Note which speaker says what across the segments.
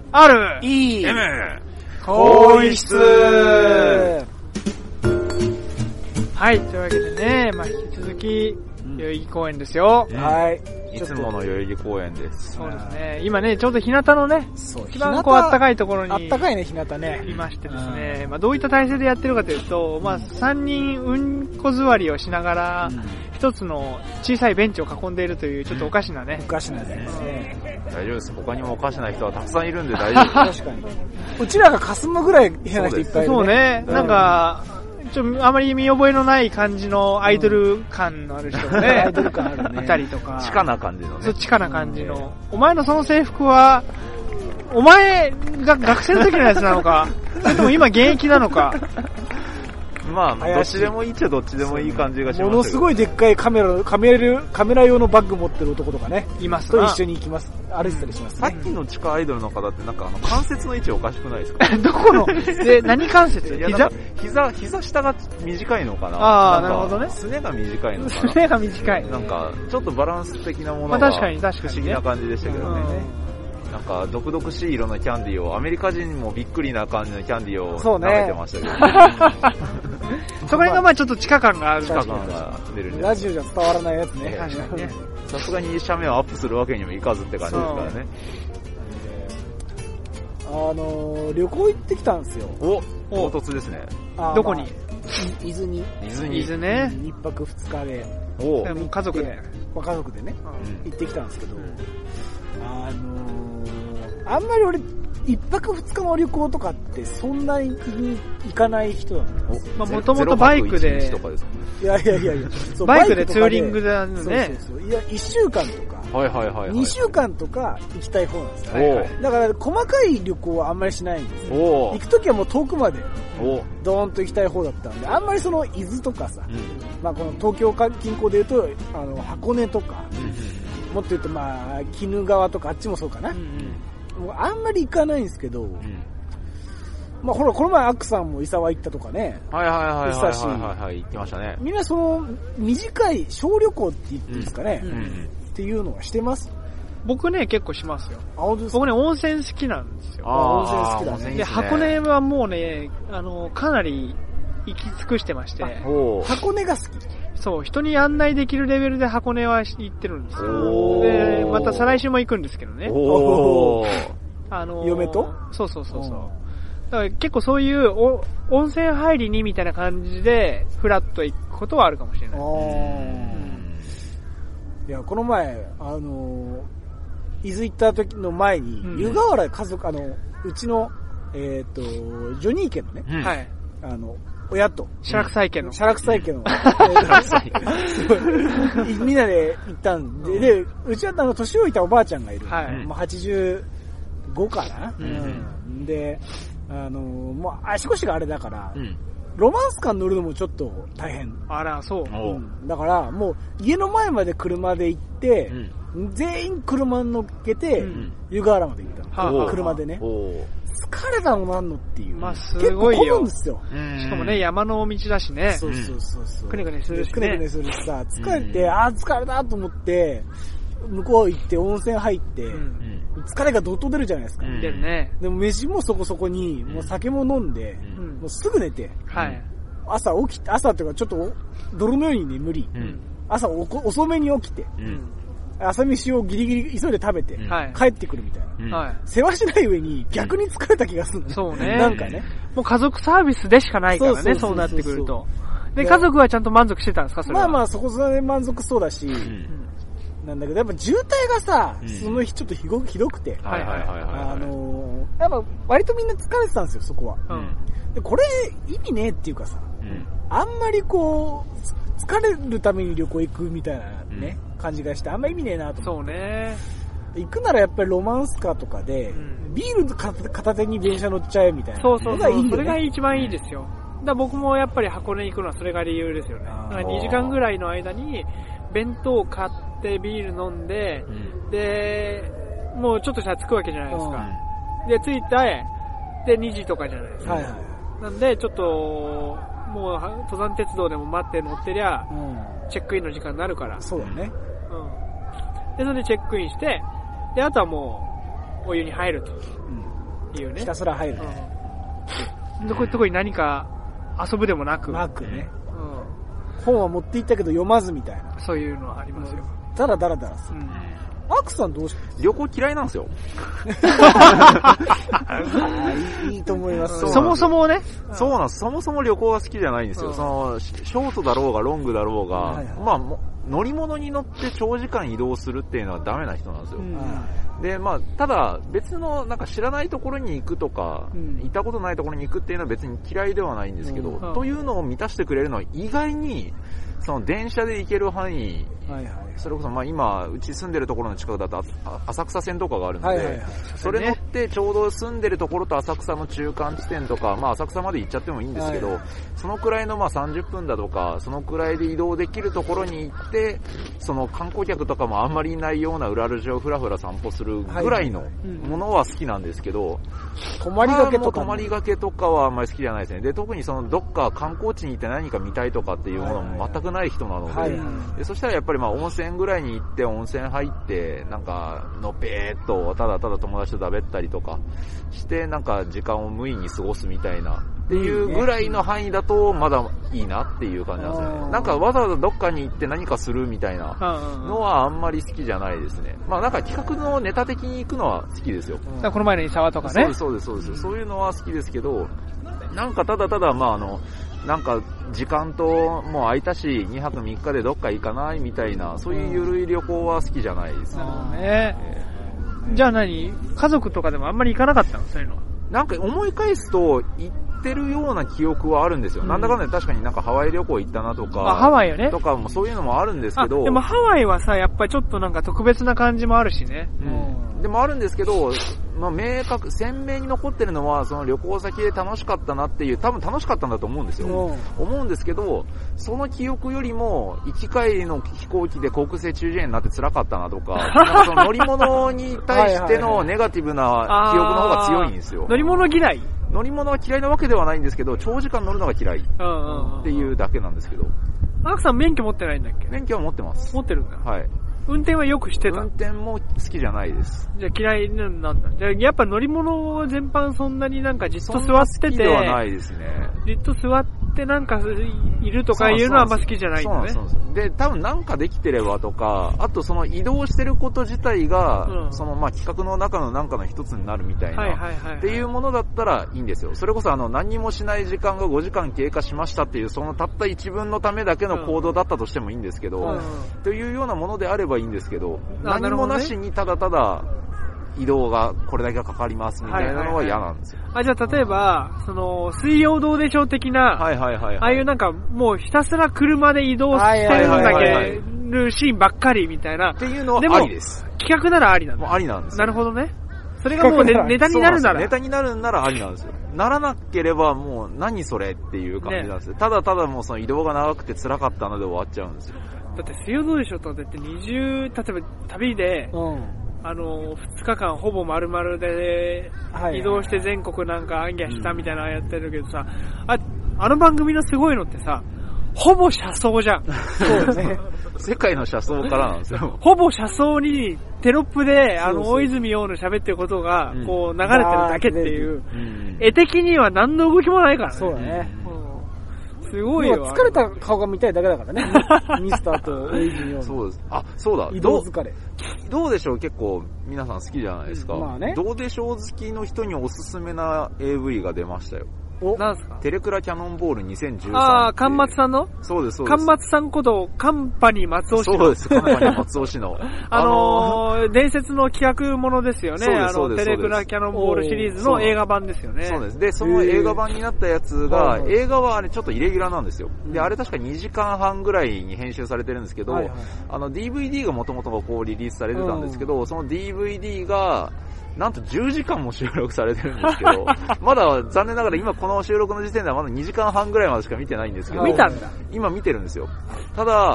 Speaker 1: R
Speaker 2: E
Speaker 3: M
Speaker 2: 更衣室。
Speaker 1: はい、というわけでね、まあ、引き続き、代々木公園ですよ。
Speaker 2: はい。
Speaker 3: いつもの代々木公園です。
Speaker 1: そうですね。今ね、ちょうど日向のね、一番こう暖かいところに。
Speaker 2: 暖かいね、日向ね。
Speaker 1: いましてですね。まあ、どういった体勢でやってるかというと、まあ、3人うんこ座りをしながら、一つの小さいベンチを囲んでいるという、ちょっとおかしなね。
Speaker 2: おかしなね。
Speaker 3: 大丈夫です。他にもおかしな人はたくさんいるんで大丈夫です。
Speaker 2: 確かに。うちらが霞むぐらい変な人いっぱいいるね。
Speaker 1: そうね。なんか、あまり見覚えのない感じのアイドル感のある人もね、
Speaker 2: アイドル感あるね。
Speaker 1: いたりとか。
Speaker 3: 地下な感じのね。
Speaker 1: そう、地下な感じの。お前のその制服は、お前が学生の時のやつなのか、それとも今現役なのか。
Speaker 3: まあ、どっちでもいいっちゃどっちでもいい感じがしますけど。
Speaker 2: ものすごいでっかいカメラ用のバッグ持ってる男とかね。
Speaker 1: います
Speaker 2: と一緒に行きます。歩いてたりしますね。
Speaker 3: さっきの地下アイドルの方ってなんか関節の位置おかしくないですか？
Speaker 1: どこので、何関節？
Speaker 3: 膝下が短いのかな？
Speaker 1: ああ、なるほどね。
Speaker 3: すねが短いのかな？
Speaker 1: すねが短い。
Speaker 3: なんか、ちょっとバランス的なものが不思議な感じでしたけどね。なんか、毒々しい色のキャンディーを、アメリカ人もびっくりな感じのキャンディーを舐めてましたけど、ね。
Speaker 1: そこら辺がまあちょっと地下感がある。
Speaker 3: 地下感が出る。
Speaker 2: ラジオじゃ伝わらないやつね。
Speaker 1: 確かにね。
Speaker 3: さすがに写メをアップするわけにもいかずって感じですからね。
Speaker 2: 旅行行ってきたんですよ。
Speaker 3: 唐突ですね。
Speaker 1: どこに？
Speaker 2: 伊豆に。
Speaker 1: 伊豆ね。
Speaker 2: 一泊二日で。
Speaker 1: 家族で。
Speaker 2: 家族でね。行ってきたんですけど、あんまり俺、一泊二日の旅行とかってそんなに行かない人だったんです。
Speaker 1: まあもともとバイクで、
Speaker 2: いや。
Speaker 1: バイクでツーリングだね。
Speaker 2: そう。いや、1週間とか、2週間とか行きたい方なんですよ。だから細かい旅行はあんまりしないんですよ。行くときはもう遠くまで、ドーンと行きたい方だったんで、あんまりその伊豆とかさ、まあこの東京近郊で言うと、箱根とか、もっと言うとまあ、鬼怒川とかあっちもそうかな。もうあんまり行かないんですけど、まあほら、この前アックさんも伊沢行ったとかね。
Speaker 3: はい、行ってましたね。
Speaker 2: みんなその、短い小旅行って言っていいんですかね。っていうのはしてます？
Speaker 1: 僕ね、結構しますよ。
Speaker 2: 僕
Speaker 1: ね、温泉好きなんですよ。
Speaker 2: 温泉好きだね。
Speaker 1: で、箱根はもうね、かなり行き尽くしてまして。
Speaker 2: 箱根が好き？
Speaker 1: そう、人に案内できるレベルで箱根は行ってるんですよ。で、また再来週も行くんですけどね。
Speaker 2: 嫁と？
Speaker 1: そう。だから結構そういう温泉入りにみたいな感じでフラッと行くことはあるかもしれない。
Speaker 2: いや、この前、伊豆行った時の前に、湯河原家族、うちの、ジョニー家のね、
Speaker 1: はい。
Speaker 2: 親と、
Speaker 1: シャラクサイ家の。
Speaker 2: みんなで行ったんで、で、うちは年老いたおばあちゃんがいる。
Speaker 1: はい。
Speaker 2: もう85かな？で、もう足腰があれだから、ロマンスカー乗るのもちょっと大変。
Speaker 1: あら、そう。
Speaker 2: だから、もう家の前まで車で行って、全員車に乗っけて、湯河原まで行ったの。車でね。疲れたのなんのっていう。
Speaker 1: まあ、すごいよ。
Speaker 2: 結構混むんですよ。
Speaker 1: しかもね、山の道だしね。
Speaker 2: そう。
Speaker 1: くねくねするしね。
Speaker 2: くねくねするしさ、疲れて、疲れたと思って、向こう行って温泉入って、疲れがどっと出るじゃないですか。
Speaker 1: 出るね。
Speaker 2: でも飯もそこそこに、もう酒も飲んで、もうすぐ寝て、朝っていうかちょっと泥のように眠り、朝遅めに起きて、朝飯をギリギリ急いで食べて、帰ってくるみたいな。世話しない上に逆に疲れた気がするの。
Speaker 1: そうね。
Speaker 2: なんかね。
Speaker 1: もう家族サービスでしかないからね、そうなってくると。で、家族はちゃんと満足してたんですか、それは。
Speaker 2: まあそこそれで満足そうだし、なんだけど、やっぱ渋滞がさ、その日ちょっとひどくて、やっぱ割とみんな疲れてたんですよ、そこは。で、これ意味ねえっていうかさ、あんまりこう、疲れるために旅行行くみたいなね、感じがして、あんま意味ねえなと思って。
Speaker 1: そうね。
Speaker 2: 行くならやっぱりロマンスカーとかで、ビール片手に電車乗っちゃえみたいな。
Speaker 1: そう。それが一番いいですよ。だ僕もやっぱり箱根行くのはそれが理由ですよね。だから2時間ぐらいの間に、弁当を買ってビール飲んで、で、もうちょっとしたら着くわけじゃないですか。で、着いて、で、2時とかじゃないですか。なんで、ちょっと、もう、登山鉄道でも待って乗ってりゃ、チェックインの時間になるから。
Speaker 2: そうだね。
Speaker 1: で、それでチェックインして、で、あとはもう、お湯に入ると。 いうね。
Speaker 2: ひたすら入るね。
Speaker 1: 特に何か遊ぶでもなく。
Speaker 2: なくね。本は持って行ったけど読まずみたいな。
Speaker 1: そういうのはありますよ。
Speaker 2: ただだらだらする。アクさんどうして
Speaker 3: 旅行嫌いなんですよ。
Speaker 2: いいと思います。
Speaker 1: そもそもね。
Speaker 3: そうなんです。そもそも旅行が好きじゃないんですよ。その、ショートだろうがロングだろうが、まあ、乗り物に乗って長時間移動するっていうのはダメな人なんですよ。で、まあ、ただ、別の、なんか知らないところに行くとか、行ったことないところに行くっていうのは別に嫌いではないんですけど、というのを満たしてくれるのは意外に、その電車で行ける範囲、それこそまあ今、うち住んでるところの近くだと浅草線とかがあるので、それ乗ってちょうど住んでるところと浅草の中間地点とか、まあ浅草まで行っちゃってもいいんですけど、そのくらいのまあ30分だとか、そのくらいで移動できるところに行って、その観光客とかもあんまりいないような裏路地をふらふら散歩するぐらいのものは好きなんですけど、
Speaker 2: 泊まりがけとか、
Speaker 3: 泊まりがけとかはあんまり好きじゃないですね。で、特にそのどっか観光地に行って何か見たいとかっていうものも全くない人なので、そしたらやっぱりまあ温泉ぐらいに行って温泉入ってなんかのぺーっとただただ友達とだべったりとかしてなんか時間を無意に過ごすみたいなっていうぐらいの範囲だとまだいいなっていう感じなんですね。なんかわざわざどっかに行って何かするみたいなのはあんまり好きじゃないですね。まあなんか企画のネタ的に行くのは好きですよ。
Speaker 1: この前の伊沢とかね。
Speaker 3: そうです。そういうのは好きですけど、なんかただただまあなんか時間ともう空いたし2泊3日でどっか行かないみたいなそういう緩い旅行は好きじゃないです
Speaker 1: ね。じゃあ家族とかでもあんまり行かなかったのそういうのは。
Speaker 3: なんか思い返すと行ってるような記憶はあるんですよ。なんだかんだ確かになんかハワイ旅行行ったなとか、
Speaker 1: ハワイよね。
Speaker 3: とかもそういうのもあるんですけど。
Speaker 1: でもハワイはさ、やっぱりちょっとなんか特別な感じもあるしね。
Speaker 3: でもあるんですけど、まあ鮮明に残ってるのは、その旅行先で楽しかったなっていう、多分楽しかったんだと思うんですよ。思うんですけど、その記憶よりも、行き帰りの飛行機で航空性中耳炎になって辛かったなとか、なんかその乗り物に対してのネガティブな記憶の方が強いんですよ。
Speaker 1: 乗り物嫌い？
Speaker 3: 乗り物は嫌いなわけではないんですけど、長時間乗るのが嫌いっていうだけなんですけど。
Speaker 1: アクさん免許持ってないんだっけ？
Speaker 3: 免許は持ってます。
Speaker 1: 持ってるんだ。
Speaker 3: はい。
Speaker 1: 運転はよくしてた？
Speaker 3: 運転も好きじゃないです。
Speaker 1: じゃあ嫌いなんだ。じゃあやっぱ乗り物全般そんなになんかじっと座ってて。
Speaker 3: 好きではないですね。
Speaker 1: じっと座ってなんかいるとかいうのはあんま好きじゃないんだね。
Speaker 3: そうで、多分なんかできてればとか、あとその移動してること自体が、そのまあ企画の中のなんかの一つになるみたいな、っていうものだったらいいんですよ。それこそ何もしない時間が5時間経過しましたっていう、そのたった一分のためだけの行動だったとしてもいいんですけど、というようなものであればいいんですけど、何もなしにただただ移動がこれだけかかりますみたいなのは嫌なんですよ。
Speaker 1: じゃあ例えば、水曜どうでしょう的な、ああいうなんかもうひたすら車で移動してるんだけるシーンばっかりみたいな。
Speaker 3: っていうのはありです。
Speaker 1: 企画ならありなんだ。
Speaker 3: もうありなんです。
Speaker 1: なるほどね。それがもうネタになるなら。
Speaker 3: ネタになるならありなんですよ。ならなければもう何それっていう感じなんですよ。ただただもうその移動が長くて辛かったので終わっちゃうんですよ。
Speaker 1: だって水曜どうでしょうとだって例えば旅で、2日間ほぼ丸々で移動して全国なんか行脚したみたいなのやってるけどさ、あの番組のすごいのってさ、ほぼ車窓じゃん。
Speaker 3: そうね。世界の車窓からなんですよ。
Speaker 1: ほぼ車窓にテロップで大泉洋の喋ってることがこう流れてるだけっていう、絵的には何の動きもないからね。
Speaker 2: そうだね。
Speaker 1: すごいよ。
Speaker 2: 疲れた顔が見たいだけだからね。ミスターと大泉洋。
Speaker 3: そうです。そうだ。
Speaker 2: 移動疲れ。
Speaker 3: どうでしょう結構皆さん好きじゃないですか。
Speaker 2: まあね。
Speaker 3: どうでしょう好きの人におすすめな AV が出ましたよ。
Speaker 1: なんすか？
Speaker 3: テレクラキャノンボール2013。
Speaker 1: 関松さんの？
Speaker 3: そうです。
Speaker 1: 関松さんことカンパニー松尾氏の。
Speaker 3: そうです。カンパニー松尾氏の。
Speaker 1: 伝説の企画ものですよね。テレクラキャノンボールシリーズの映画版ですよね。
Speaker 3: そうです。で、その映画版になったやつが、映画はあれちょっとイレギュラーなんですよ。で、あれ確か2時間半ぐらいに編集されてるんですけど、DVD がもともとこうリリースされてたんですけど、その DVD が、なんと10時間も収録されてるんですけど、まだ残念ながら今この収録の時点ではまだ2時間半ぐらいまでしか見てないんですけど、
Speaker 1: 見たんだ。
Speaker 3: 今見てるんですよ。ただ、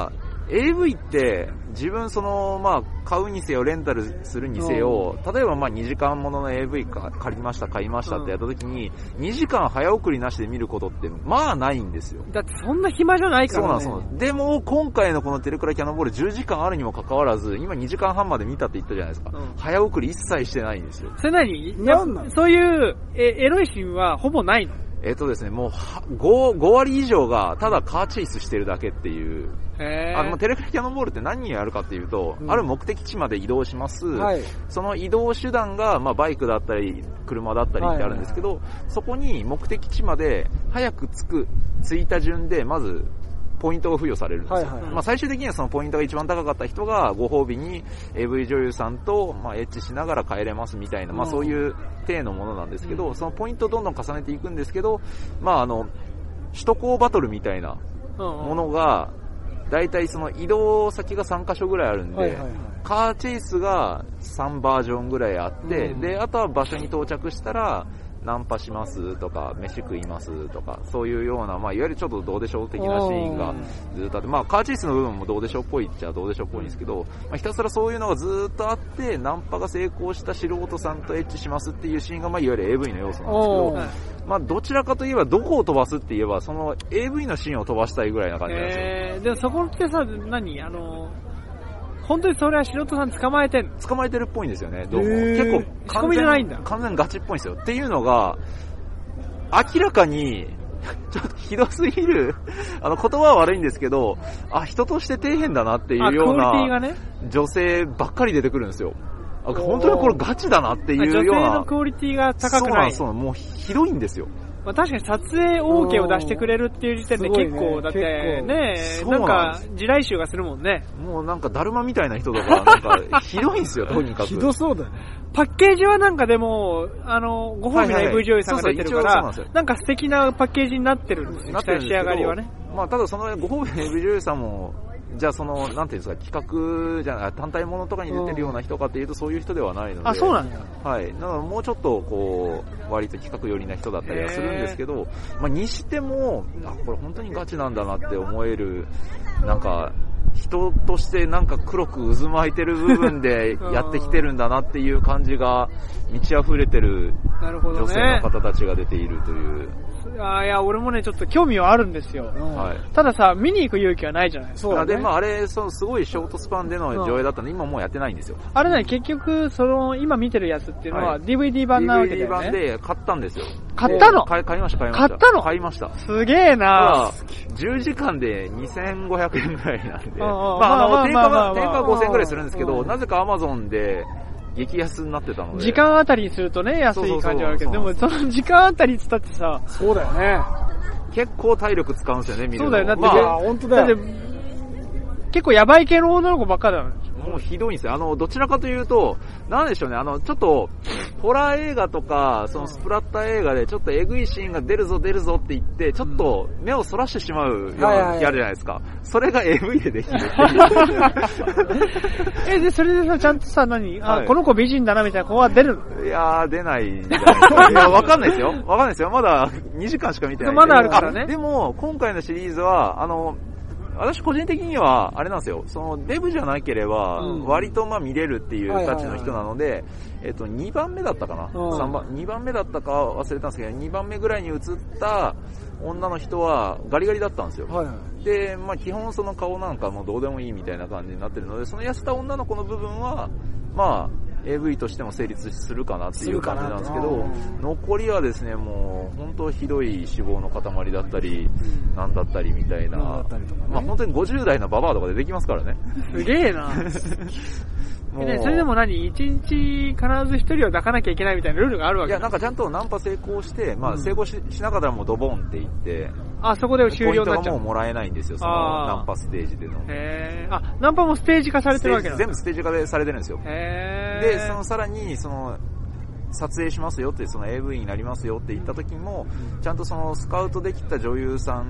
Speaker 3: AV って自分買うにせよレンタルするにせよ、例えば2時間ものの AV 借りました買いましたってやった時に、2時間早送りなしで見ることってないんですよ。
Speaker 1: だってそんな暇じゃないからね。
Speaker 3: そうなんです。でも今回のこのテレクラキャノンボール10時間あるにもかかわらず、今2時間半まで見たって言ったじゃないですか。早送り一切してないんですよ。
Speaker 1: それそういうエロいシーンはほぼないの？
Speaker 3: ですね、もう5割以上がただカーチェイスしてるだけっていう。テレクラキャノンボールって何をやるかっていうと、ある目的地まで移動します。その移動手段が、バイクだったり、車だったりってあるんですけど、そこに目的地まで早く着いた順で、まず、ポイントが付与されるんですよ。最終的にはそのポイントが一番高かった人がご褒美に AV 女優さんとエッチしながら帰れますみたいな、そういう体のものなんですけど、そのポイントをどんどん重ねていくんですけど、首都高バトルみたいなものが、だいたいその移動先が3カ所ぐらいあるんで、カーチェイスが3バージョンぐらいあって、で、あとは場所に到着したら、ナンパしますとか、飯食いますとか、そういうような、いわゆるちょっとどうでしょう的なシーンがずっとあって、カーチェイスの部分もどうでしょうっぽいっちゃどうでしょうっぽいんですけど、ひたすらそういうのがずっとあって、ナンパが成功した素人さんとエッチしますっていうシーンが、いわゆる AV の要素なんですけど、どちらかといえばどこを飛ばすって言えば、その AV のシーンを飛ばしたいぐらいな感じなんですよ。
Speaker 1: でもそこってさ、本当にそれは素人さん捕まえてる
Speaker 3: っぽいんですよね、どうも。結構
Speaker 1: 仕込みじゃないんだ。
Speaker 3: 完全ガチっぽいんですよ。っていうのが、明らかに、ちょっとひどすぎる、言葉は悪いんですけど、人として底辺だなっていうような女性ばっかり出てくるんですよ。本当にこれガチだなっていうような。
Speaker 1: 女性のクオリティが高くない。
Speaker 3: そう、もうひどいんですよ。
Speaker 1: 確かに撮影 OK を出してくれるっていう時点で結構、だってね、なんか地雷臭がするもんね。
Speaker 3: もうなんかだるまみたいな人だから、なんかひどいんですよ、とにかく。
Speaker 2: ひどそうだね。
Speaker 1: パッケージはなんかでも、ご褒美の AV 女優さんが出てるから、なんか素敵なパッケージになってるんですよ、仕上がりはね。
Speaker 3: ただそのご褒美の AV 女優さんも、じゃあなんていうんですか、企画じゃない、単体ものとかに出てるような人かっていうとそういう人ではないので。
Speaker 1: そうなんだ。
Speaker 3: はい。なのでもうちょっと割と企画寄りな人だったりはするんですけど、にしても、これ本当にガチなんだなって思える、なんか、人としてなんか黒く渦巻いてる部分でやってきてるんだなっていう感じが満ち溢れてる女性の方たちが出ているという。
Speaker 1: いや、俺もね、ちょっと興味はあるんですよ。たださ、見に行く勇気はないじゃないですか。
Speaker 3: で、あれ、すごいショートスパンでの上映だったので、今もうやってないんですよ。
Speaker 1: あれね、結局、今見てるやつっていうのは DVD 版なわけだよね。
Speaker 3: DVD 版で買ったんですよ。
Speaker 1: 買ったの？
Speaker 3: 買いました。
Speaker 1: 買ったの？
Speaker 3: 買いました。
Speaker 1: すげえな
Speaker 3: 10時間で2500円ぐらいなんで。定価は5000円ぐらいするんですけど、なぜか Amazon で、激安になってたので。
Speaker 1: 時間あたりにするとね、安い感じはあるけど、でもその時間あたりって言ったってさ、
Speaker 2: そうだよね。
Speaker 3: 結構体力使うんですよね、見るの。
Speaker 1: そうだよ、だって、
Speaker 2: 本当だよ。
Speaker 1: 結構ヤバい系の女の子ばっかだよね。
Speaker 3: もうひどいんですよ。どちらかというと、なんでしょうね、ちょっと、ホラー映画とか、そのスプラッター映画でちょっとエグいシーンが出るぞって言って、ちょっと目をそらしてしまうような日あるじゃないですか。それが AV でできるっていう。
Speaker 1: で、それでさ、ちゃんとさ、この子美人だなみたいな子は出るの？
Speaker 3: いやー、出ないんじゃないですか。いや、わかんないですよ。まだ2時間しか見てない。
Speaker 1: まだあるからね。
Speaker 3: でも、今回のシリーズは、私個人的には、あれなんですよ、デブじゃなければ、割と見れるっていうたちの人なので、2番目だったかな、2番目だったか忘れたんですけど、2番目ぐらいに映った女の人はガリガリだったんですよ。で、基本その顔なんかもどうでもいいみたいな感じになってるので、その痩せた女の子の部分は、AV としても成立するかなっていう感じなんですけど、残りはですね、もう本当ひどい脂肪の塊だったり、なんだったりみたいな、本当に50代のババアとかでできますからね。
Speaker 1: すげえな。それでも一日必ず一人を抱かなきゃいけないみたいなルールがあるわけ？
Speaker 3: いや、なんかちゃんとナンパ成功して、成功 しなかったらもうドボンって言って、
Speaker 1: そこで終了になっちゃう。
Speaker 3: ポイントがもうもらえないんですよ、そのナンパステージでの。
Speaker 1: ナンパもステージ化されてるわけなんだ。
Speaker 3: 全部ステージ化でされてるんですよ。で、さらに、撮影しますよって、AV になりますよって言った時も、ちゃんとスカウトできた女優さん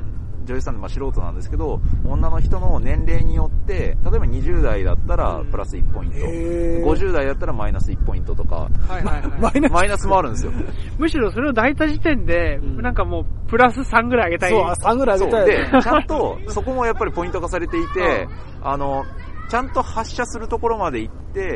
Speaker 3: 女優さんで素人なんですけど、女の人の年齢によって、例えば20代だったらプラス1ポイント、50代だったらマイナス1ポイントとか、マイナスもあるんですよ。
Speaker 1: むしろそれを抱いた時点で、なんかもうプラス3ぐらい上げたい。
Speaker 2: そう、3ぐらい上げたい。
Speaker 3: で、ちゃんとそこもやっぱりポイント化されていて、ちゃんと発射するところまで行って、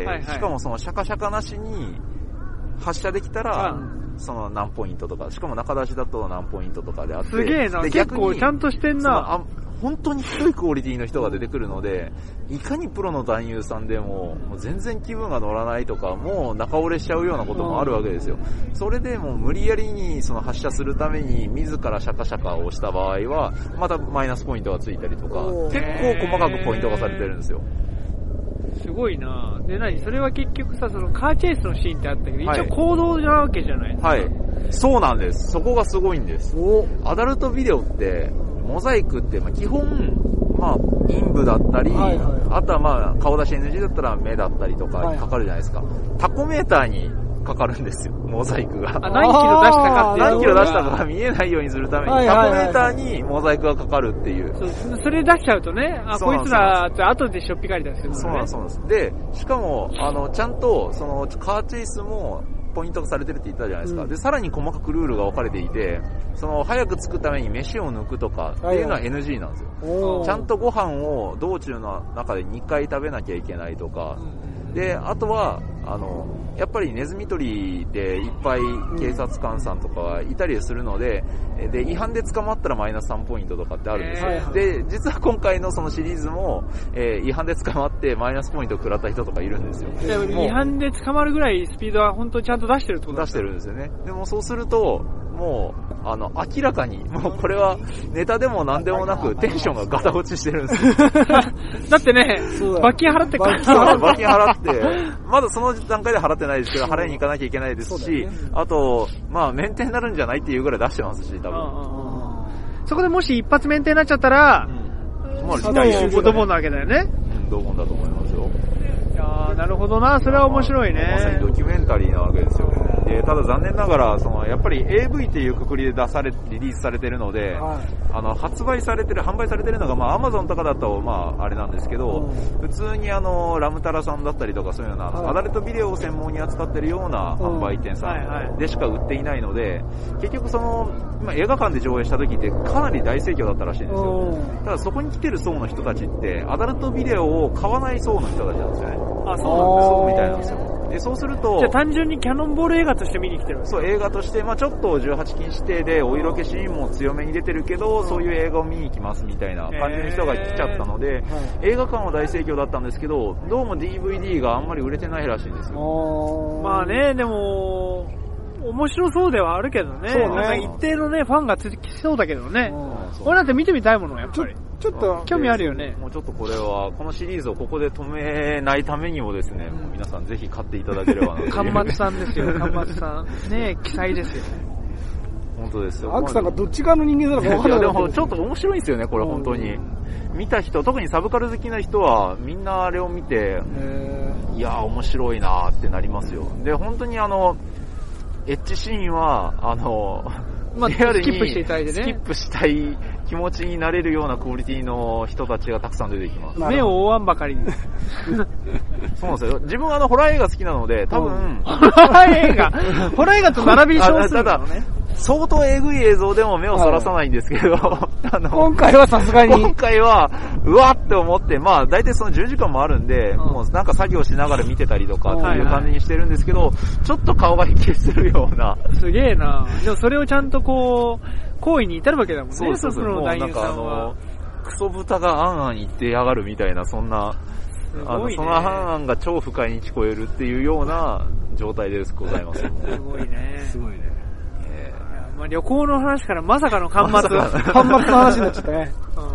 Speaker 3: しかもそのシャカシャカなしに発射できたら、その何ポイントとか、しかも中出しだと何ポイントとかであって。
Speaker 1: すげえな、結構ちゃんとしてんな。
Speaker 3: 本当に低いクオリティの人が出てくるので、いかにプロの男優さんでも、もう全然気分が乗らないとか、もう中折れしちゃうようなこともあるわけですよ。それでもう無理やりにその発射するために自らシャカシャカをした場合は、またマイナスポイントがついたりとか、結構細かくポイントがされてるんですよ。
Speaker 1: すごいなぁ。で、それは結局さ、そのカーチェイスのシーンってあったけど、一応行動なわけじゃないですか。
Speaker 3: はい。そうなんです。そこがすごいんです。アダルトビデオって、モザイクって、基本、陰部だったり、あとは顔出し NG だったら目だったりとかかかるじゃないですか。タコメーターにかかるんですよ、モザイクが。
Speaker 1: 何キロ出したかっていう。
Speaker 3: 何キロ出したかが見えないようにするために、タコメーターにモザイクがかかるっていう。
Speaker 1: それ出しちゃうとね、こいつらって後でしょっぴかりですけどね。
Speaker 3: そうなんです。で、しかも、ちゃんと、その、カーチェイスも、ポイントがされてるって言ったじゃないですか。で、さらに細かくルールが分かれていて、その、早く着くために飯を抜くとかっていうのは NG なんですよ。ちゃんとご飯を道中の中で2回食べなきゃいけないとか、で、あとは、やっぱりネズミ捕りでいっぱい警察官さんとかがいたりするので、で、違反で捕まったらマイナス3ポイントとかってあるんですよ。で、実は今回のそのシリーズも、違反で捕まってマイナスポイントを食らった人とかいるんですよ。
Speaker 1: 違反で捕まるぐらいスピードは本当にちゃんと出してるってこと
Speaker 3: ですか？出してるんですよね。でもそうすると、もう、明らかに、もうこれはネタでも何でもなくテンションがガタ落ちしてるんですよ。
Speaker 1: だってね、罰金払ってから。
Speaker 3: 罰金払って、まだその段階で払ってないですけど、払いに行かなきゃいけないですし、あと、免停になるんじゃないっていうぐらい出してますし、多分。
Speaker 1: そこでもし一発免停になっちゃったら、ドボンなわけだよね。
Speaker 3: ドボンだと思いますよ。
Speaker 1: いやー、なるほどな、それは面白いね。
Speaker 3: まさにドキュメンタリーなわけですよ。で、ただ残念ながら、やっぱり AV っていうくくりでリリースされてるので、販売されてるのが、Amazon とかだと、あれなんですけど、普通にラムタラさんだったりとかそういうような、アダルトビデオを専門に扱ってるような販売店さんでしか売っていないので、結局今映画館で上映した時ってかなり大盛況だったらしいんですよ。ただそこに来てる層の人たちって、アダルトビデオを買わない層の人たちなんですよね。
Speaker 1: そうなんです。
Speaker 3: そうみたいなんですよ。で、そうすると、
Speaker 1: じゃあ単純にキャノンボール映画として見に来てる。
Speaker 3: そう、映画として、ちょっと18禁指定でお色気シーンも強めに出てるけど、そういう映画を見に行きますみたいな感じの人が来ちゃったので、映画館は大盛況だったんですけど、どうも DVD があんまり売れてないらしいんですよ。
Speaker 1: でも、面白そうではあるけどね。そうね。一定のね、ファンがつきそうだけどね。俺だって見てみたいもの、やっぱり。ちょっと興味あるよね。
Speaker 3: もうちょっとこれは、このシリーズをここで止めないためにもですね、もう皆さんぜひ買っていただければなと。
Speaker 1: 端末さんですよ、端末さん。ね、記載ですよ。
Speaker 3: 本当ですよ。
Speaker 2: アクさんがどっち側の人間なのか分からない。
Speaker 3: でもちょっと面白いんですよね、これ本当に。見た人、特にサブカル好きな人は、みんなあれを見て、いやー面白いなーってなりますよ。で、本当にエッチシーンは、リアルに
Speaker 1: スキップしていただいてね。
Speaker 3: スキップしたい気持ちになれるようなクオリティの人たちがたくさん出てきます。
Speaker 1: 目を覆わんばかりに。
Speaker 3: そうなんですよ。自分はホラー映画好きなので、多分、
Speaker 1: ホラー映画と並び称するのね。
Speaker 3: 相当エグい映像でも目をそらさないんですけど、
Speaker 2: 今回はさすがに。
Speaker 3: 今回は、うわって思って、大体その10時間もあるんで、もうなんか作業しながら見てたりとかっていう感じにしてるんですけど、ちょっと顔が引きするような。
Speaker 1: すげえな。でもそれをちゃんと行為に至るわけだもんね。
Speaker 3: そうそうそう。もうなんかクソ豚があんあん言ってやがるみたいな、そんな、そのあんあんが超不快に聞こえるっていうような状態でございます。
Speaker 1: すごいね。
Speaker 2: すごいね。
Speaker 1: 旅行の話からまさかの端末の
Speaker 2: 話になっちゃったね。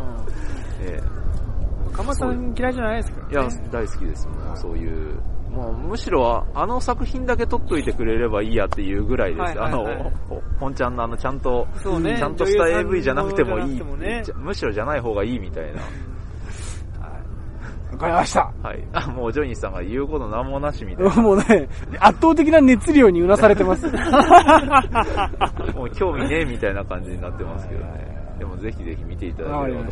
Speaker 1: 端末さん嫌いじゃないですか？
Speaker 3: いや、大好きです。そういう、もうむしろ作品だけ撮っといてくれればいいやっていうぐらいです。本ちゃんのちゃんとした AV じゃなくてもいい。むしろじゃない方がいいみたいな。
Speaker 2: わかりました。
Speaker 3: はい。もうジョニーさんが言うことなんもなしみたいな。
Speaker 2: もうね、圧倒的な熱量にうなされてます。
Speaker 3: もう興味ねえみたいな感じになってますけどね。 でもぜひぜひ見ていただければと思います。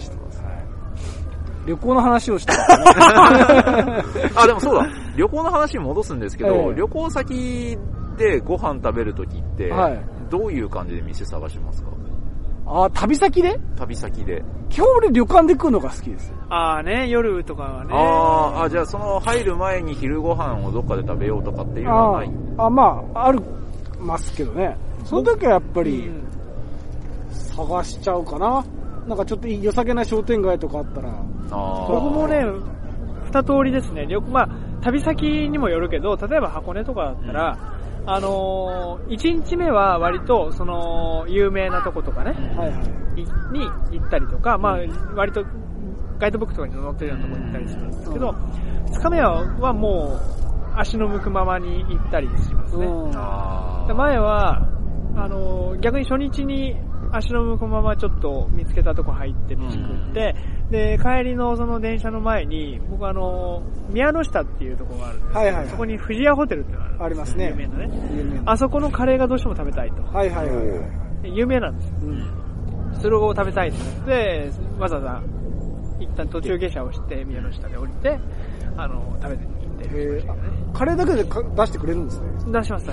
Speaker 2: 旅行の話をしたからね。
Speaker 3: あ、でもそうだ。旅行の話に戻すんですけど、旅行先でご飯食べるときって、どういう感じで店探しますか？
Speaker 2: 旅先で？
Speaker 3: 旅先で。
Speaker 2: 基本俺旅館で食うのが好きです。
Speaker 1: ね、夜とかはね。
Speaker 3: じゃあその入る前に昼ご飯をどっかで食べようとかっていうのはない？
Speaker 2: まあ、ありますけどね。その時はやっぱり、探しちゃうかな。なんかちょっと良さげな商店街とかあったら。
Speaker 1: 僕もね、二通りですね。旅先にもよるけど、例えば箱根とかだったら、1日目は割と、有名なとことかね、に行ったりとか、割とガイドブックとかに載ってるようなとこに行ったりするんですけど、2日目はもう、足の向くままに行ったりしますね。前は、逆に初日に足の向くままちょっと見つけたとこ入って飯食って、で、帰りのその電車の前に、僕宮の下っていうところがあるんですけど、そこに富士屋ホテルっていうのがあるんです。
Speaker 2: ありますね。
Speaker 1: 有名なね。あそこのカレーがどうしても食べたいと。有名なんですよ。それを食べたいってなって、わざわざ一旦途中下車をして宮の下で降りて、食べて行ってる、ね。
Speaker 2: カレーだけで出してくれるんですね。
Speaker 1: 出します。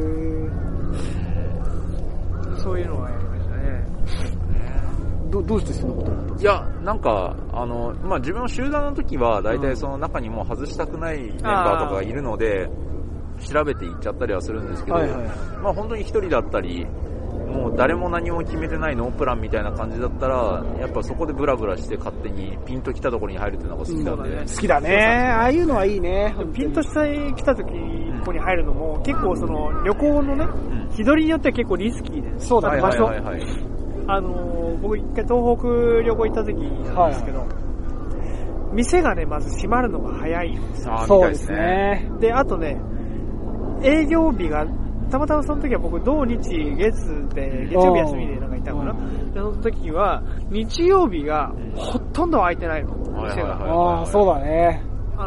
Speaker 1: そういうのはやりましたね。
Speaker 2: どうしてそんなこと思ったんですか？
Speaker 3: いや、なんか、自分の集団の時は、大体その中にも外したくないメンバーとかがいるので、調べて行っちゃったりはするんですけど、本当に一人だったり、もう誰も何も決めてないノープランみたいな感じだったら、やっぱそこでブラブラして勝手にピンと来たところに入るっていうのが好きなんで。
Speaker 2: 好きだね。ああいうのはいいね。
Speaker 1: ピンと来た時ここに入るのも、結構旅行のね、日取りによっては結構リスキーで。
Speaker 2: そうだね。場所。
Speaker 1: 僕一回東北旅行行った時なんですけど、店がね、まず閉まるのが早いんですよ。
Speaker 2: そうですね。
Speaker 1: で、あとね、営業日が、たまたまその時は僕、土日月曜日休みでなんかいたかな。で、その時は、日曜日がほとんど空いてないの、店が。
Speaker 2: そうだね。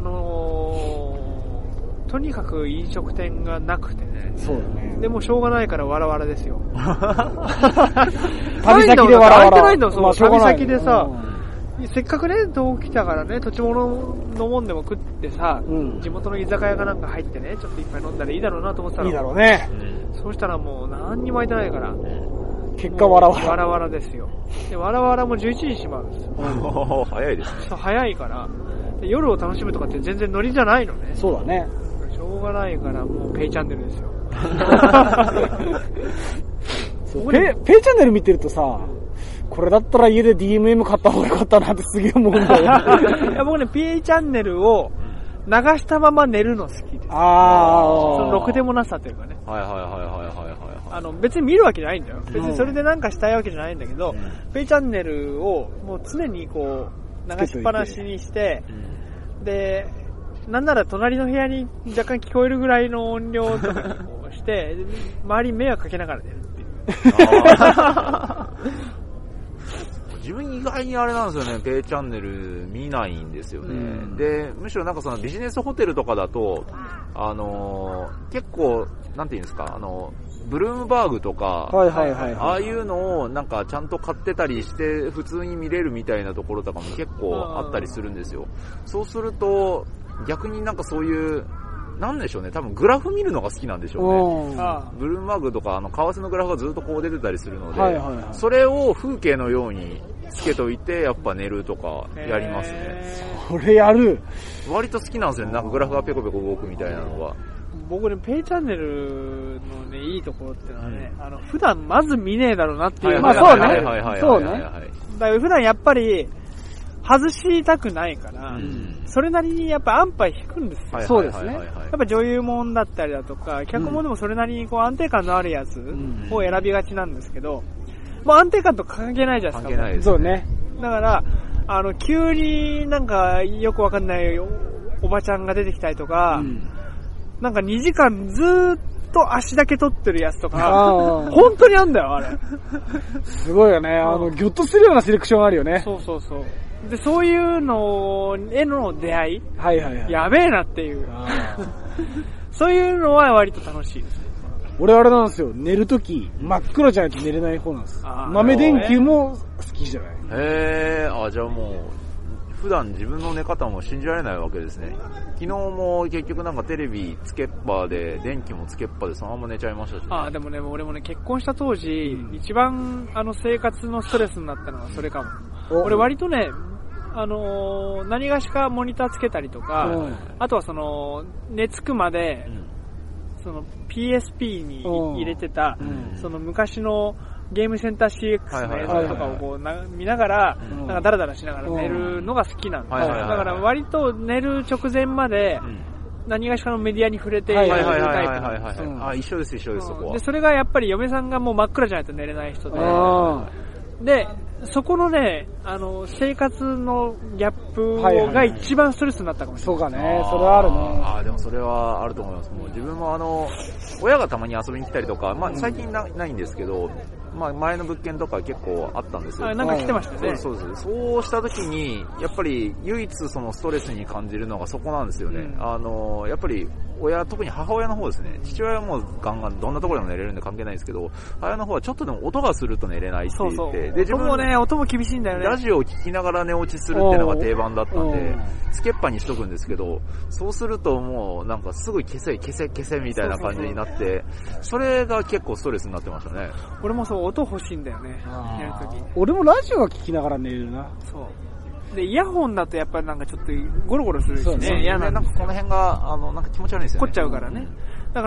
Speaker 1: とにかく飲食店がなくてね。
Speaker 2: そうだね。
Speaker 1: でもしょうがないからわらわらですよ。
Speaker 2: 旅先でわらわら。
Speaker 1: 空いてないんだもん、旅先でさ。せっかくね、東北来たからね、土地物のもんでも食ってさ、地元の居酒屋がなんか入ってね、ちょっと一杯飲んだらいいだろうなと思ってたら。
Speaker 2: いいだろうね。
Speaker 1: そうしたらもう何にも空いてないから。
Speaker 2: 結果わらわら。
Speaker 1: わらわらですよ。で、わらわらも11時に閉まるんですよ。
Speaker 3: 早いですね。
Speaker 1: そう、早いから。夜を楽しむとかって全然ノリじゃないのね。
Speaker 2: そうだね。
Speaker 1: しょうがないからもうペイチャンネルですよ。
Speaker 2: ペイチャンネル見てるとさ、これだったら家で DMM 買った方がよかったなってすげえ思うんだよ。
Speaker 1: いや僕ね、ペイチャンネルを流したまま寝るの好きです。そのろくでもなさというかね。別に見るわけじゃないんだよ。別にそれでなんかしたいわけじゃないんだけど、ペイチャンネルをもう常にこう流しっぱなしにして、で、なんなら隣の部屋に若干聞こえるぐらいの音量とかをして、周りに迷惑かけながら寝るっていう。
Speaker 3: 自分意外にあれなんですよね、ペイチャンネル見ないんですよね。で、むしろなんかそのビジネスホテルとかだと、結構、なんていうんですか、ブルームバーグとか、ああいうのをなんかちゃんと買ってたりして普通に見れるみたいなところとかも結構あったりするんですよ。そうすると、逆になんかそういう、なんでしょうね、多分グラフ見るのが好きなんでしょうね。ブルームバーグとか為替のグラフがずっとこう出てたりするので、それを風景のようにつけといて、やっぱ寝るとかやりますね。
Speaker 2: それやる。
Speaker 3: 割と好きなんですよね、なんかグラフがペコペコ動くみたいなのが。
Speaker 1: 僕ね、ペイチャンネルのね、いいところってのはね、普段まず見ねえだろうなっていう。
Speaker 2: まあそうね。そうね。
Speaker 1: だから普段やっぱり、外したくないから、それなりにやっぱ安牌引くんですよ。
Speaker 2: そうですね。
Speaker 1: やっぱ女優もんだったりだとか、脚本でもそれなりにこう安定感のあるやつを選びがちなんですけど、もう安定感と関係ないじゃないですか。
Speaker 3: 関係ないです。
Speaker 2: そうね。
Speaker 1: だから、急になんかよくわかんないおばちゃんが出てきたりとか、なんか2時間ずーっと足だけ撮ってるやつとか、本当にあんだよ、あれ。
Speaker 2: すごいよね。ギョッとするようなセレクションあるよね。
Speaker 1: そうそうそう。で、そういうのへの出会い、やべえなっていう。そういうのは割と楽しいですね。
Speaker 2: 俺あれなんですよ、寝るとき真っ暗じゃないと寝れない方なんです。豆電球も好きじゃない。
Speaker 3: じゃあもう普段自分の寝方も信じられないわけですね。昨日も結局なんかテレビつけっぱで電気もつけっぱでそのまま寝ちゃいましたし、ね。
Speaker 1: でもね、俺もね、結婚した当時、一番生活のストレスになったのはそれかも。俺割とね、何がしかモニターつけたりとか、あとは寝つくまで、PSP に入れてた、昔のゲームセンター CX の映像とかをこう見ながら、なんかダラダラしながら寝るのが好きなんですよ。だから割と寝る直前まで、何がしかのメディアに触れているタイプなんですよ。
Speaker 3: 一緒です、一緒です、そこは。
Speaker 1: で、それがやっぱり嫁さんがもう真っ暗じゃないと寝れない人で、そこのね、生活のギャップが一番ストレスになったかもしれない。
Speaker 2: そうかね、それはあるね。
Speaker 3: でもそれはあると思います。もう自分も親がたまに遊びに来たりとか、最近ないんですけど、前の物件とか結構あったんですよ。
Speaker 1: なんか来てましたね。
Speaker 3: そうです。そうした時に、やっぱり唯一そのストレスに感じるのがそこなんですよね。やっぱり特に母親の方ですね。父親はもうガンガンどんなところでも寝れるんで関係ないんですけど、母親の方はちょっとでも音がすると寝れないって言って、
Speaker 1: で、自分もね、音も厳しいんだよね。
Speaker 3: ラジオを聞きながら寝落ちするっていうのが定番だったんで、つけっぱにしとくんですけど、そうするともうなんかすぐ消せみたいな感じになって、それが結構ストレスになってましたね。
Speaker 1: 俺もそう音欲しいんだよね。寝るとき。
Speaker 2: 俺もラジオは聞きながら寝るな。
Speaker 1: そう。で、イヤホンだとやっぱりなんかちょっとゴロゴロするしね。
Speaker 3: 嫌なんかこの辺が、なんか気持ち悪いんですよね。
Speaker 1: 凝っちゃうからね。だから、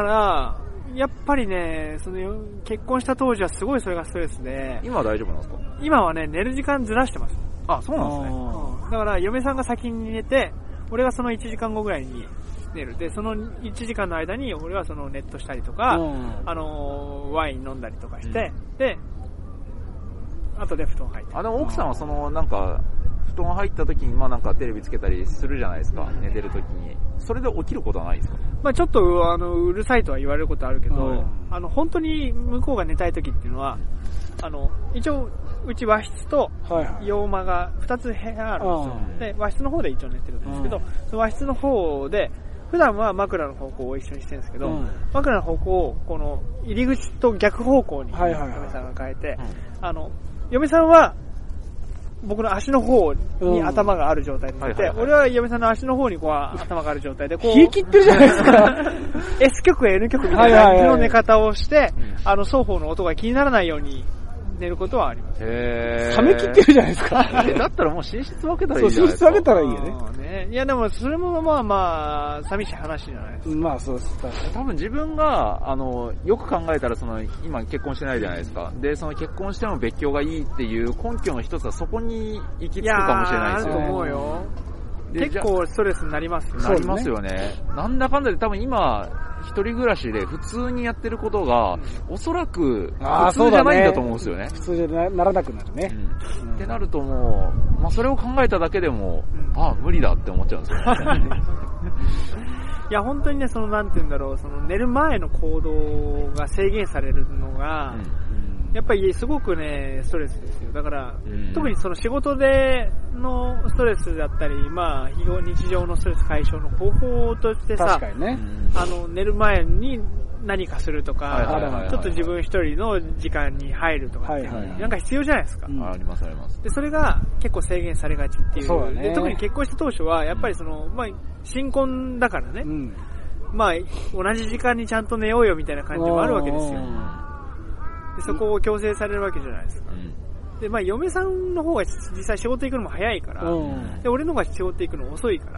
Speaker 1: やっぱりね、結婚した当時はすごいそれがストレスで。
Speaker 3: 今は大丈夫なんですか？
Speaker 1: 今はね、寝る時間ずらしてます。
Speaker 3: そうなんですね。
Speaker 1: だから嫁さんが先に寝て、俺がその1時間後ぐらいに寝る。で、その1時間の間に俺はネットしたりとか、ワイン飲んだりとかして、で、あとで布団入って。
Speaker 3: 奥さんはなんか、布団入った時になんかテレビつけたりするじゃないですか、寝てる時に。それで起きることはないですか？
Speaker 1: ちょっとうるさいとは言われることあるけど、本当に向こうが寝たい時っていうのは、一応うち和室と洋間が2つ部屋あるんですよ。で、和室の方で一応寝てるんですけど、その和室の方で普段は枕の方向を一緒にしてるんですけど、枕の方向をこの入り口と逆方向に嫁さんが変えて、嫁さんは僕の足の方に頭がある状態で寝て、俺は嫁さんの足の方に頭がある状態で、
Speaker 2: 冷え切ってるじゃないですか。
Speaker 1: S 極 N 極みたいな感じの寝方をして、双方の音が気にならないように寝ることはあります。
Speaker 2: 冷め切ってるじゃないですか。
Speaker 3: だったらもう寝室分けたらいいじゃないですか。
Speaker 2: 寝室分けたらいいよね。
Speaker 1: いやでもそれも寂しい話じゃないですか。
Speaker 2: そうです。
Speaker 3: 多分自分がよく考えたら今結婚してないじゃないですか。で結婚しても別居がいいっていう根拠の一つはそこに行き着くかもしれないですよね。
Speaker 1: あると思うよ。結構ストレスになりますよね。
Speaker 3: なりますよね。なんだかんだで多分今一人暮らしで普通にやってることが、おそらく普通じゃないんだと思うんですよね。
Speaker 2: 普通じゃならなくなるね。
Speaker 3: ってなるともう、それを考えただけでも、無理だって思っちゃうんですよ。
Speaker 1: いや、本当にね、なんて言うんだろう、寝る前の行動が制限されるのが、やっぱりすごくね、ストレスですよ。だから、特に仕事でのストレスだったり、日常のストレス解消の方法としてさ、
Speaker 2: 確かにね、
Speaker 1: 寝る前に何かするとか、ちょっと自分一人の時間に入るとかって、なんか必要じゃないですか。
Speaker 3: ありますあります。
Speaker 1: で、それが結構制限されがちっていう。で、特に結婚した当初は、やっぱり新婚だからね、同じ時間にちゃんと寝ようよみたいな感じもあるわけですよ。でそこを強制されるわけじゃないですか。で、嫁さんの方が実際仕事行くのも早いから、で、俺の方が仕事行くの遅いから、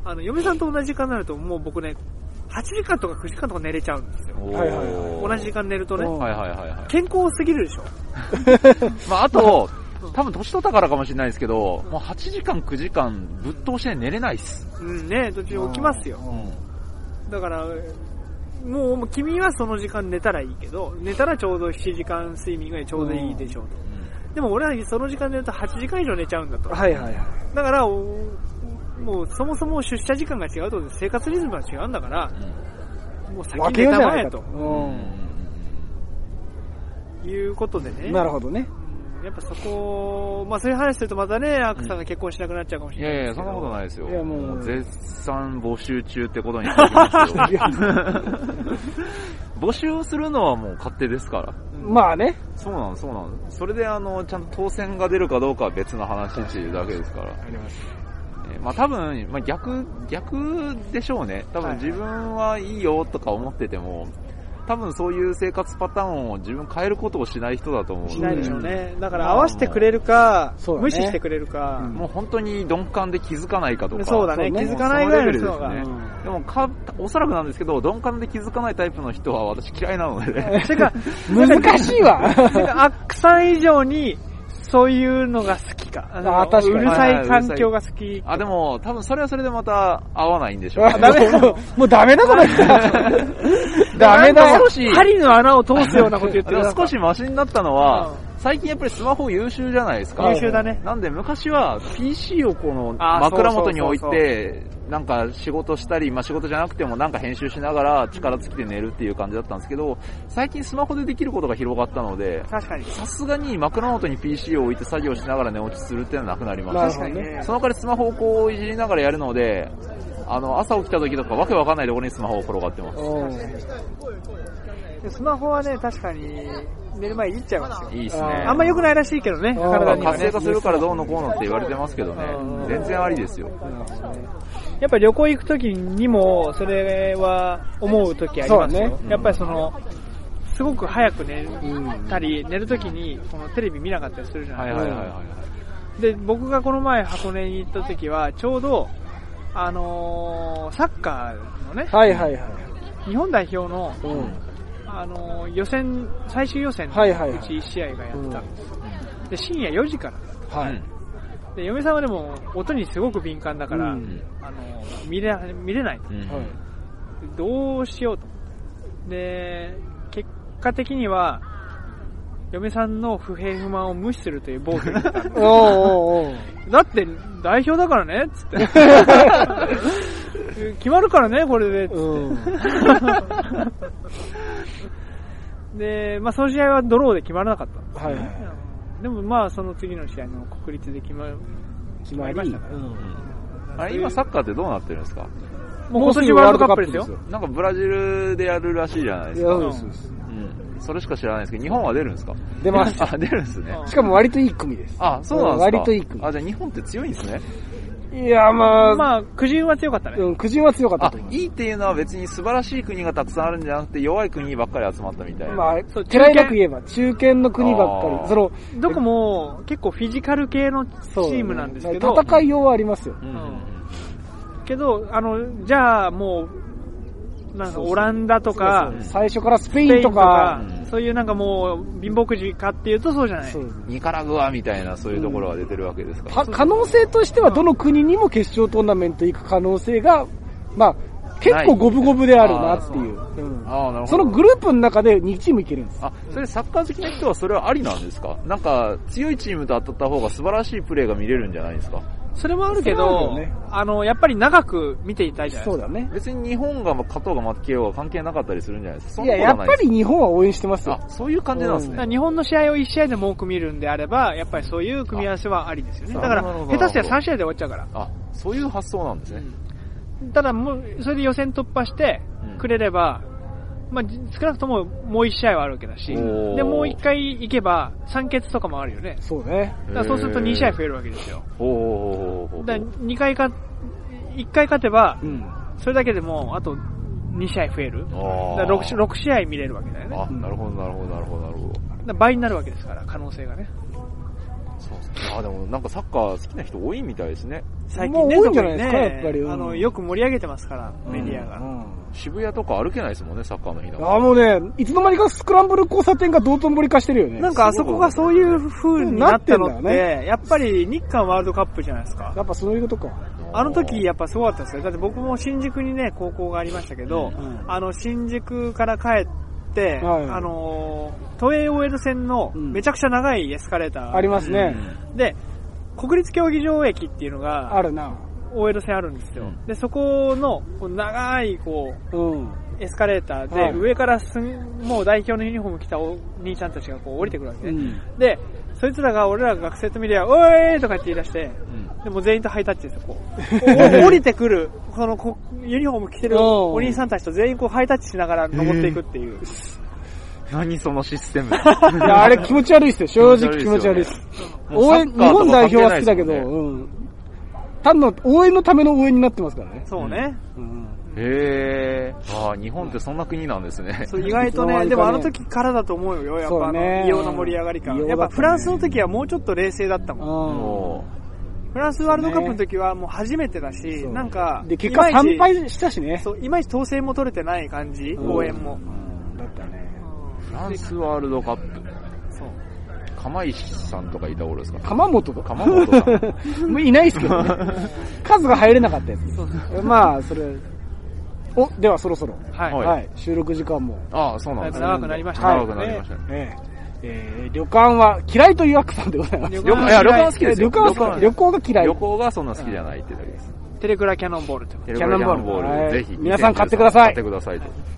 Speaker 1: 嫁さんと同じ時間になるともう僕ね、8時間とか9時間とか寝れちゃうんですよ。同じ時間寝るとね。健康すぎるでしょ。
Speaker 3: あと、多分年取ったからかもしれないですけど、もう8時間9時間ぶっ通して寝れないっす。
Speaker 1: 途中起きますよ。だから、もう君はその時間寝たらいいけど、寝たらちょうど7時間睡眠がちょうどいいでしょうと。でも俺はその時間で寝ると8時間以上寝ちゃうんだと。だから、もうそもそも出社時間が違うと生活リズムが違うんだから、もう先に寝たまえと。いうことでね。
Speaker 2: なるほどね。
Speaker 1: やっぱそこ、まあそういう話するとまたね、アックさんが結婚しなくなっちゃうかもしれない。
Speaker 3: いやいや、そんなことないですよ。いやもう絶賛募集中ってことにしておきますよ。募集するのはもう勝手ですから。
Speaker 2: まあね。
Speaker 3: そうなん。それでちゃんと当選が出るかどうかは別の話っていうだけですから。あります。まあ多分、まあ逆でしょうね。多分自分はいいよとか思ってても、多分そういう生活パターンを自分変えることをしない人だと思うので。
Speaker 1: しないでしょうね。だから合わせてくれるか、無視してくれるか、
Speaker 3: もう本当に鈍感で気づかないかとか。
Speaker 1: そうだね、気づかないぐらいの人が。
Speaker 3: でもおそらくなんですけど、鈍感で気づかないタイプの人は私嫌いなので。
Speaker 2: てか、難しいわ。
Speaker 1: アックさん以上に、そういうのが好きか。
Speaker 2: 確かに。
Speaker 1: うるさい環境が好き。
Speaker 3: でも、多分それはそれでまた合わないんでしょうね。
Speaker 2: ダメだ。もうダメだこれ。ダメだよ。
Speaker 1: 針の穴を通すようなこと言ってる。
Speaker 3: 少しマシになったのは、最近やっぱりスマホ優秀じゃないですか。
Speaker 1: 優秀だね。
Speaker 3: なんで昔は PC をこの枕元に置いて、なんか仕事したり、まあ仕事じゃなくてもなんか編集しながら力尽きて寝るっていう感じだったんですけど、最近スマホでできることが広がったので、
Speaker 1: 確かに。
Speaker 3: さすがに枕元に PC を置いて作業しながら寝落ちするっていうのはなくなりました。
Speaker 1: 確かにね。
Speaker 3: その代わりスマホをこういじりながらやるので、朝起きた時とかわけわかんないところにスマホを転がってます。
Speaker 1: スマホはね、確かに、寝る前いじっちゃいますよ。
Speaker 3: いいですね。
Speaker 1: あんま良くないらしいけどね、
Speaker 3: 体に、活性化するからどうのこうのって言われてますけどね。全然ありですよ。
Speaker 1: やっぱり旅行行くときにも、それは思うときありますよ。やっぱりすごく早く寝たり、寝るときにテレビ見なかったりするじゃないですか。で、僕がこの前箱根に行ったときは、ちょうど、サッカーのね、日本代表の、最終予選のうち1試合がやってたんです。で、深夜4時からだった。で、嫁さんはでも、音にすごく敏感だから、見れない。どうしようと。で、結果的には、嫁さんの不平不満を無視するという暴挙になったんです。だって、代表だからねつって。決まるからね、これで。つって。で、まあその試合はドローで決まらなかったんです、ね。でもまあその次の試合の国立で決まりましたから。
Speaker 3: 今サッカーってどうなってるんですか？
Speaker 1: もう今年ワールドカップですよ。
Speaker 3: なんかブラジルでやるらしいじゃないですか。それしか知らないですけど、日本は出るんですか？
Speaker 2: 出ます。
Speaker 3: 出るんですね。
Speaker 2: しかも割といい組です。
Speaker 3: そうなんですか？
Speaker 2: 割といい組。
Speaker 3: じゃあ日本って強いんですね。
Speaker 2: いや、
Speaker 1: まあ、苦人は強かったね。
Speaker 2: 苦人は強かったと思います。
Speaker 3: いいっていうのは別に素晴らしい国がたくさんあるんじゃなくて、弱い国ばっかり集まったみたいな。
Speaker 2: まあ、てらいなく言えば、中堅の国ばっかり。
Speaker 1: どこも結構フィジカル系のチームなんですけど。
Speaker 2: 戦いようはありますよ。
Speaker 1: けど、じゃあもう、なんかオランダとか、
Speaker 2: 最初からスペインとか、
Speaker 1: そういうなんかもう貧乏くじかっていうとそうじゃない。
Speaker 3: ニカラグアみたいなそういうところが出てるわけですから。
Speaker 2: 可能性としてはどの国にも決勝トーナメント行く可能性が、まあ、結構五分五分であるなっていう。そのグループの中で2チームいけるんです。
Speaker 3: それサッカー好きな人はそれはありなんですか？なんか強いチームと当たった方が素晴らしいプレーが見れるんじゃないですか？
Speaker 1: それもあるけど、やっぱり長く見ていたいじゃないですか。
Speaker 2: そうだね。
Speaker 3: 別に日本が勝とうが負けようが関係なかったりするんじゃないですか。
Speaker 2: いや、やっぱり日本は応援してますよ。
Speaker 3: そういう感じなんですね。
Speaker 1: 日本の試合を1試合でも多く見るんであれば、やっぱりそういう組み合わせはありですよね。だから、下手したら3試合で終わっちゃうから。
Speaker 3: そういう発想なんですね。
Speaker 1: ただ、もう、それで予選突破してくれれば、まあ、少なくとももう1試合はあるわけだし、で、もう1回行けば、3欠とかもあるよね。
Speaker 2: そうね。
Speaker 1: だからそうすると2試合増えるわけですよ。だから1回勝てば、それだけでも、あと2試合増える。だから 6試合見れるわけだよね。
Speaker 3: なるほど。
Speaker 1: 倍になるわけですから、可能性がね。
Speaker 3: でもなんかサッカー好きな人多いみたいですね。
Speaker 1: 最近ね、
Speaker 2: 多いんじゃないですか、やっぱり。
Speaker 1: よく盛り上げてますから、メディアが。
Speaker 3: 渋谷とか歩けないですもんね、サッカーの日だ
Speaker 2: から。もうね、いつの間にかスクランブル交差点が道頓堀化してるよね。
Speaker 1: なんかあそこがそういう風になったのって、やっぱり日韓ワールドカップじゃないですか。
Speaker 2: やっぱそういうことか。
Speaker 1: あの時やっぱすごかったですよ。だって僕も新宿にね、高校がありましたけど、新宿から帰って、都営 OL 線のめちゃくちゃ長いエスカレーター。
Speaker 2: ありますね。
Speaker 1: で、国立競技場駅っていうのが、
Speaker 2: あるな。
Speaker 1: OL 線あるんですよ。で、そこの長いエスカレーターで、上からもう代表のユニフォーム着たお兄ちゃんたちがこう降りてくるわけね。で、そいつらが俺らが学生と見りゃ、おーいとか言って言い出して、でも全員とハイタッチですよ、こう。降りてくる、ユニフォーム着てるお兄さんたちと全員こうハイタッチしながら登っていくっていう。
Speaker 3: 何そのシステム。
Speaker 2: いや、あれ気持ち悪いっすよ、正直気持ち悪いっす。応援、日本代表は好きだけど、単の応援のための応援になってますからね。
Speaker 1: そうね。
Speaker 3: へー。日本ってそんな国なんですね。
Speaker 1: そう、意外とね、でもあの時からだと思うよ、やっぱ異様な盛り上がり感。やっぱフランスの時はもうちょっと冷静だったもん。フランスワールドカップの時はもう初めてだし、なんか、
Speaker 2: で、結果3敗したしね。
Speaker 1: そう、いまいち統制も取れてない感じ、応援も。
Speaker 2: だったね。
Speaker 3: フランスワールドカップ。そう。釜石さんとかいた頃ですか？
Speaker 2: 釜本とか。
Speaker 3: 釜本さん。
Speaker 2: もういないですけどね。数が入れなかったやつ。まあ、それ。ではそろそろ。はい。収録時間も。
Speaker 3: そうなんですね。
Speaker 1: 長くなりました。
Speaker 3: 長くなりましたね。
Speaker 2: 旅館は嫌いというアクさんでございます。
Speaker 3: 旅館は好きですよ。
Speaker 2: 旅行が嫌い。
Speaker 3: 旅行がそんな好きじゃないってだけです。
Speaker 1: テレクラキャノンボールと。
Speaker 2: キャノンボール。
Speaker 3: ぜひ。
Speaker 2: 皆さん買ってください。
Speaker 3: 買ってくださいと。